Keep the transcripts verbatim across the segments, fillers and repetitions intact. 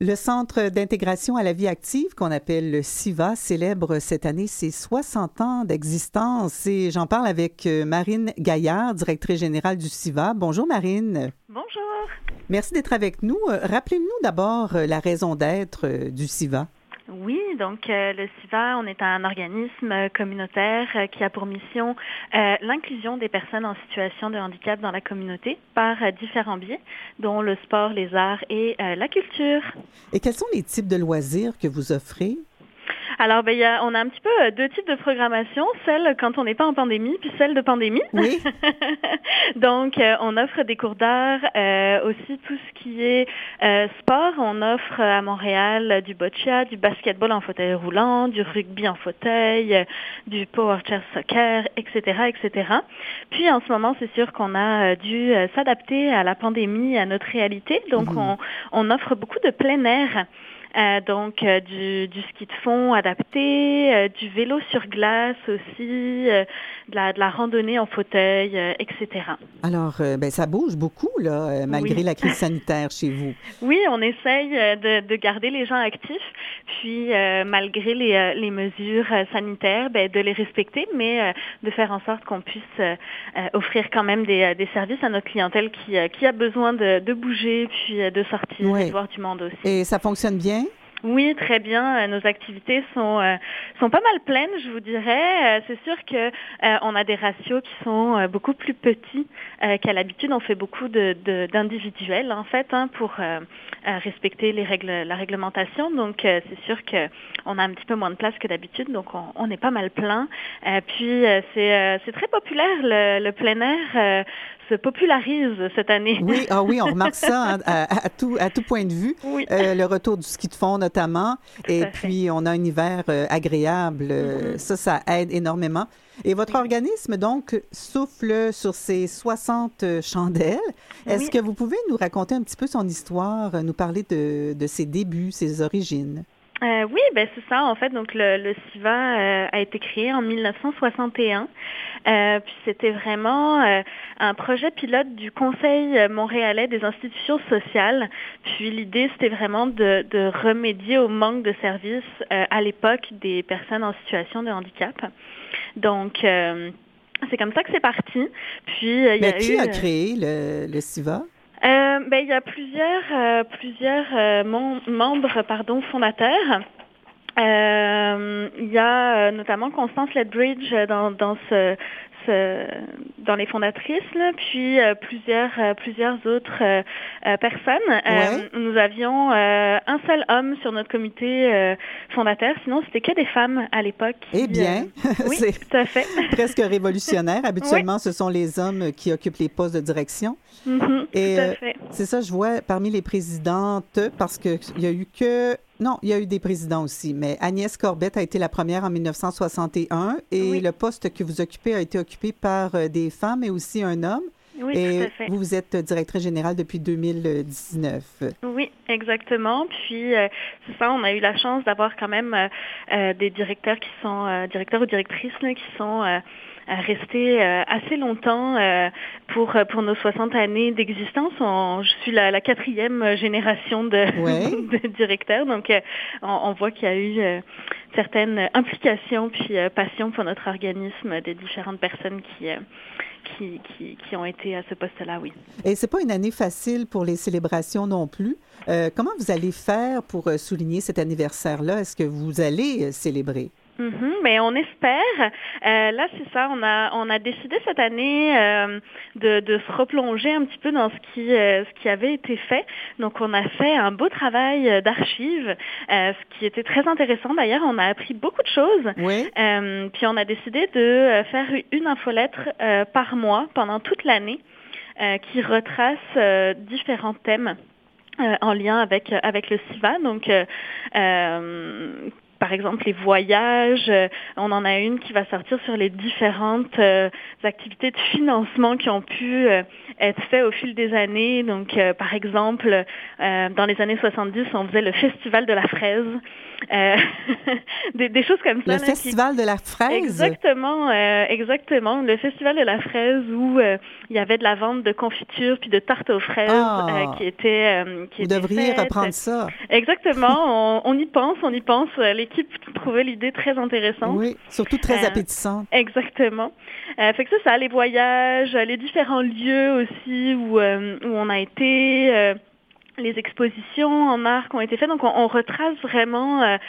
Le Centre d'intégration à la vie active, qu'on appelle le C I V A, célèbre cette année ses soixante ans d'existence. Et j'en parle avec Marine Gaillard, directrice générale du C I V A. Bonjour Marine. Bonjour. Merci d'être avec nous. Rappelez-nous d'abord la raison d'être du C I V A. Oui, donc euh, le C I V A, on est un organisme communautaire euh, qui a pour mission euh, l'inclusion des personnes en situation de handicap dans la communauté par euh, différents biais, dont le sport, les arts et euh, la culture. Et quels sont les types de loisirs que vous offrez? Alors, ben, y a, on a un petit peu deux types de programmation, celle quand on n'est pas en pandémie, puis celle de pandémie. Oui. Donc, euh, on offre des cours d'art, euh, aussi tout ce qui est euh, sport. On offre à Montréal du boccia, du basketball en fauteuil roulant, du rugby en fauteuil, euh, du power chair soccer, et cetera, et cetera. Puis, en ce moment, c'est sûr qu'on a dû euh, s'adapter à la pandémie, à notre réalité. Donc, mmh. on, on offre beaucoup de plein air. Euh, donc euh, du, du ski de fond adapté, euh, du vélo sur glace aussi, euh, de, la, de la randonnée en fauteuil, euh, et cetera. Alors, euh, ben, ça bouge beaucoup, là, euh, malgré oui. la crise sanitaire chez vous. Oui, on essaye de, de garder les gens actifs, puis euh, malgré les, les mesures sanitaires, ben, de les respecter, mais euh, de faire en sorte qu'on puisse euh, offrir quand même des, des services à notre clientèle qui, qui a besoin de, de bouger, puis de sortir oui. et de voir du monde aussi. Et ça fonctionne bien? Oui, très bien. Nos activités sont euh, sont pas mal pleines, je vous dirais. Euh, c'est sûr que euh, on a des ratios qui sont euh, beaucoup plus petits euh, qu'à l'habitude. On fait beaucoup de, de d'individuels en fait hein, pour euh, euh, respecter les règles, la réglementation. Donc euh, c'est sûr que on a un petit peu moins de place que d'habitude, donc on, on est pas mal plein. Euh, puis euh, c'est euh, c'est très populaire le, le plein air. Euh, se popularise cette année. Oui, ah oui, on remarque ça hein, à, à, tout, à tout point de vue. Oui. Euh, le retour du ski de fond notamment. Tout et puis, on a un hiver euh, agréable. Mm-hmm. Ça, ça aide énormément. Et votre oui. organisme, donc, souffle sur ses soixante chandelles. Est-ce oui. que vous pouvez nous raconter un petit peu son histoire, nous parler de, de ses débuts, ses origines? Euh, oui, ben c'est ça. En fait, donc le, le C I V A euh, a été créé en dix-neuf cent soixante et un. Euh, puis c'était vraiment euh, un projet pilote du Conseil montréalais des institutions sociales. Puis l'idée, c'était vraiment de, de remédier au manque de services euh, à l'époque des personnes en situation de handicap. Donc euh, c'est comme ça que c'est parti. Puis euh, il y a Mais qui eu, a créé le, le C I V A? Euh, ben, il y a plusieurs, euh, plusieurs euh, mem- membres pardon, fondateurs. Euh, il y a euh, notamment Constance Lethbridge dans, dans ce, ce, dans les fondatrices, là, puis euh, plusieurs, euh, plusieurs autres euh, euh, personnes. Ouais. Euh, nous avions euh, un seul homme sur notre comité euh, fondateur, sinon c'était que des femmes à l'époque. Eh bien, euh, oui, c'est tout à fait. presque révolutionnaire. Habituellement, oui. ce sont les hommes qui occupent les postes de direction. Mm-hmm, Et tout à euh, fait. c'est ça, je vois parmi les présidentes, parce qu'il y a eu que... Non, il y a eu des présidents aussi, mais Agnès Corbett a été la première en dix-neuf cent soixante et un et oui. le poste que vous occupez a été occupé par euh, des femmes et aussi un homme. Oui, et tout à fait. Vous êtes directrice générale depuis deux mille dix-neuf. Oui, exactement. Puis, euh, c'est ça, on a eu la chance d'avoir quand même euh, euh, des directeurs qui sont, euh, directeurs ou directrices, là, qui sont... Euh, resté euh, assez longtemps euh, pour pour nos soixante années d'existence. On, je suis la, la quatrième génération de, ouais. de directeurs, donc euh, on, on voit qu'il y a eu euh, certaines implications puis euh, passion pour notre organisme des différentes personnes qui euh, qui, qui qui ont été à ce poste-là, oui. Et c'est pas une année facile pour les célébrations non plus. Euh, comment vous allez faire pour souligner cet anniversaire-là? Est-ce que vous allez célébrer? Mm-hmm, mais on espère. Euh, là, c'est ça. On a on a décidé cette année euh, de, de se replonger un petit peu dans ce qui euh, ce qui avait été fait. Donc, on a fait un beau travail d'archives, euh, ce qui était très intéressant. D'ailleurs, on a appris beaucoup de choses. Oui. Euh, puis, on a décidé de faire une infolettre euh, par mois pendant toute l'année, euh, qui retrace euh, différents thèmes euh, en lien avec avec le C I V A. Donc euh, euh, par exemple, les voyages. Euh, on en a une qui va sortir sur les différentes euh, activités de financement qui ont pu euh, être faites au fil des années. Donc, euh, par exemple, euh, dans les années soixante-dix, on faisait le Festival de la fraise. Euh, des, des choses comme ça. Le là, Festival qui... de la fraise? Exactement, euh, exactement. Le Festival de la fraise où euh, il y avait de la vente de confiture puis de tartes aux fraises Ah, euh, qui étaient euh, qui vous étaient devriez faites. reprendre ça. Exactement, on, on y pense, on y pense. L'équipe trouvait l'idée très intéressante. Oui, surtout très Euh, appétissante. Exactement. Euh, fait que ça, ça, les voyages, les différents lieux aussi où, euh, où on a été... Euh, les expositions en art qui ont été faites. Donc, on, on retrace vraiment euh,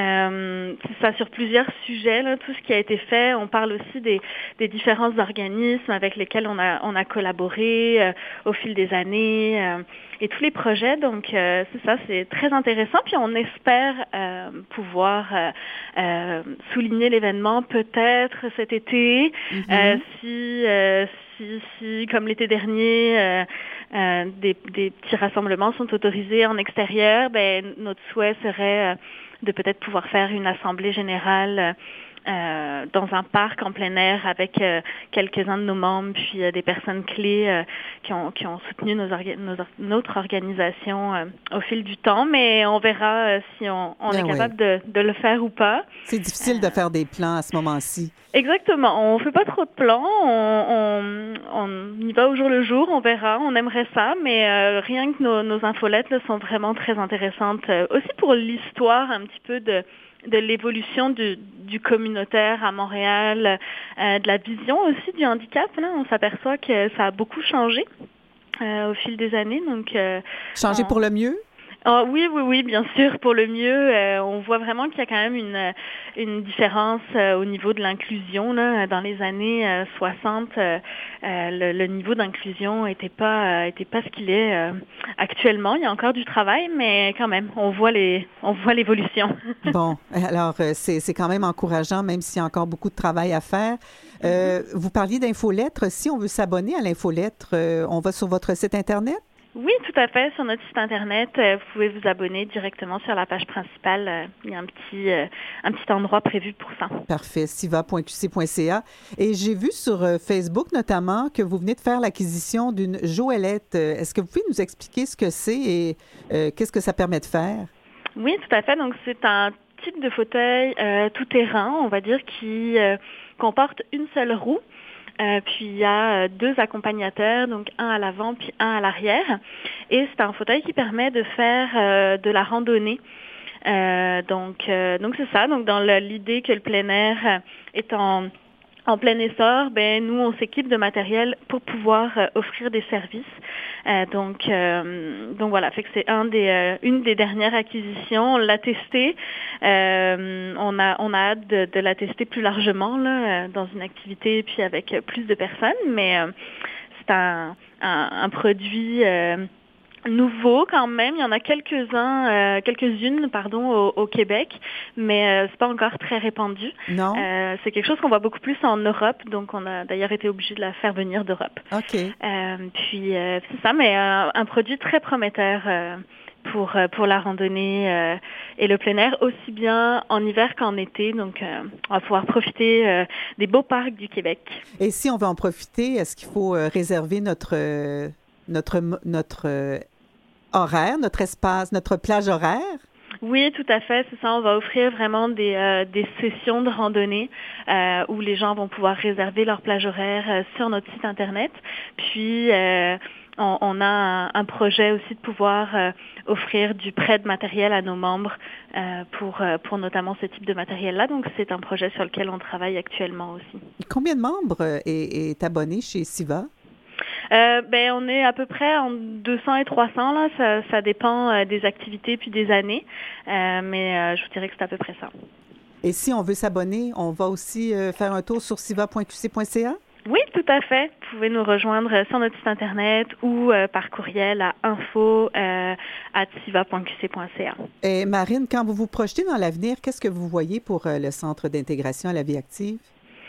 euh, ça sur plusieurs sujets, là, tout ce qui a été fait. On parle aussi des, des différents organismes avec lesquels on a, on a collaboré euh, au fil des années euh, et tous les projets. Donc, euh, c'est ça, c'est très intéressant. Puis, on espère euh, pouvoir euh, euh, souligner l'événement peut-être cet été, Mm-hmm. euh, si, euh, si, si, comme l'été dernier, euh, Euh, des, des petits rassemblements sont autorisés en extérieur, ben, notre souhait serait euh, de peut-être pouvoir faire une assemblée générale euh, dans un parc en plein air avec euh, quelques-uns de nos membres, puis euh, des personnes clés euh, qui, ont, qui ont soutenu nos orga- nos, notre organisation euh, au fil du temps, mais on verra euh, si on, on Ben est oui. capable de, de le faire ou pas. C'est difficile euh, de faire des plans à ce moment-ci. Exactement. On fait pas trop de plans. On, on, on y va au jour le jour. On verra. On aimerait ça, mais euh, rien que nos, nos infolettes là, sont vraiment très intéressantes. Euh, aussi pour l'histoire un petit peu de de l'évolution du, du communautaire à Montréal, euh, de la vision aussi du handicap. Là, on s'aperçoit que ça a beaucoup changé euh, au fil des années. Donc, euh, changé on... pour le mieux? Oh, oui, oui, oui, bien sûr, pour le mieux. Euh, on voit vraiment qu'il y a quand même une, une différence euh, au niveau de l'inclusion. Là. Dans les années euh, soixante, euh, euh, le, le niveau d'inclusion n'était pas, euh, était pas ce qu'il est euh, actuellement. Il y a encore du travail, mais quand même, on voit les, on voit l'évolution. Bon, alors c'est, c'est quand même encourageant, même s'il y a encore beaucoup de travail à faire. Euh, mm-hmm. Vous parliez d'infolettre. Si on veut s'abonner à l'infolettre, euh, on va sur votre site Internet? Oui, tout à fait. Sur notre site Internet, euh, vous pouvez vous abonner directement sur la page principale. Euh, il y a un petit, euh, un petit endroit prévu pour ça. Parfait. siva point q c point c a. Et j'ai vu sur euh, Facebook notamment que vous venez de faire l'acquisition d'une Joëlette. Est-ce que vous pouvez nous expliquer ce que c'est et euh, qu'est-ce que ça permet de faire? Oui, tout à fait. Donc, c'est un type de fauteuil euh, tout-terrain, on va dire, qui euh, comporte une seule roue. Euh, puis il y a deux accompagnateurs, donc un à l'avant puis un à l'arrière. Et c'est un fauteuil qui permet de faire euh, de la randonnée. Euh, donc, euh, donc c'est ça. Donc dans le, l'idée que le plein air est en En plein essor, ben nous on s'équipe de matériel pour pouvoir euh, offrir des services. Euh, donc euh, donc voilà, fait que c'est un des euh, une des dernières acquisitions. On l'a testé. Euh, on a on a hâte de, de la tester plus largement là, dans une activité puis avec plus de personnes. Mais euh, c'est un un, un produit euh, nouveau quand même. Il y en a quelques-uns, euh, quelques-unes, pardon, au, au Québec, mais euh, c'est pas encore très répandu. Non. Euh, c'est quelque chose qu'on voit beaucoup plus en Europe, donc on a d'ailleurs été obligé de la faire venir d'Europe. OK. Euh, puis euh, c'est ça, mais euh, un produit très prometteur euh, pour pour la randonnée euh, et le plein air, aussi bien en hiver qu'en été. Donc, euh, on va pouvoir profiter euh, des beaux parcs du Québec. Et si on veut en profiter, est-ce qu'il faut euh, réserver notre euh, notre notre euh, horaire, notre espace, notre plage horaire? Oui, tout à fait, c'est ça. On va offrir vraiment des, euh, des sessions de randonnée euh, où les gens vont pouvoir réserver leur plage horaire euh, sur notre site Internet. Puis, euh, on, on a un, un projet aussi de pouvoir euh, offrir du prêt de matériel à nos membres euh, pour, euh, pour notamment ce type de matériel-là. Donc, c'est un projet sur lequel on travaille actuellement aussi. Combien de membres est, est abonné chez Siva? Euh, ben, on est à peu près en deux cents et trois cents, là. Ça, ça dépend euh, des activités puis des années. Euh, mais euh, je vous dirais que c'est à peu près ça. Et si on veut s'abonner, on va aussi euh, faire un tour sur siva point q c point c a? Oui, tout à fait. Vous pouvez nous rejoindre sur notre site Internet ou euh, par courriel à info arobase siva point q c point c a. Et Marine, quand vous vous projetez dans l'avenir, qu'est-ce que vous voyez pour euh, le Centre d'intégration à la vie active?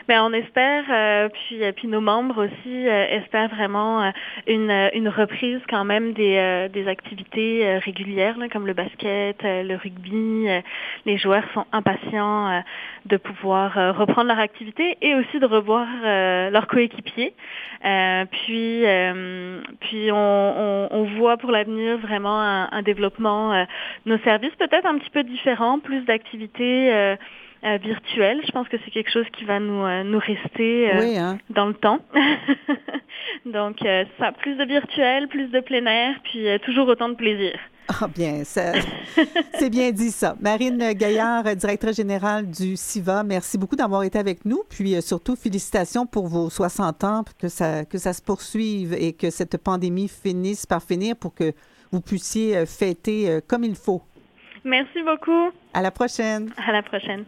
Ben, on espère, euh, puis, euh, puis nos membres aussi euh, espèrent vraiment euh, une, une reprise quand même des, euh, des activités euh, régulières, là, comme le basket, euh, le rugby. Euh, les joueurs sont impatients euh, de pouvoir euh, reprendre leur activité et aussi de revoir euh, leurs coéquipiers. Euh, puis, euh, puis on, on, on voit pour l'avenir vraiment un, un développement euh, de nos services peut-être un petit peu différent, plus d'activités euh, Euh, virtuel. Je pense que c'est quelque chose qui va nous, euh, nous rester euh, Oui, hein? dans le temps. Donc, euh, ça, plus de virtuel, plus de plein air, puis euh, toujours autant de plaisir. Ah bien, ça, c'est bien dit ça. Marine Gaillard, directrice générale du C I V A, merci beaucoup d'avoir été avec nous. Puis euh, surtout, félicitations pour vos soixante ans, que ça, que ça se poursuive et que cette pandémie finisse par finir pour que vous puissiez fêter euh, comme il faut. Merci beaucoup. À la prochaine. À la prochaine.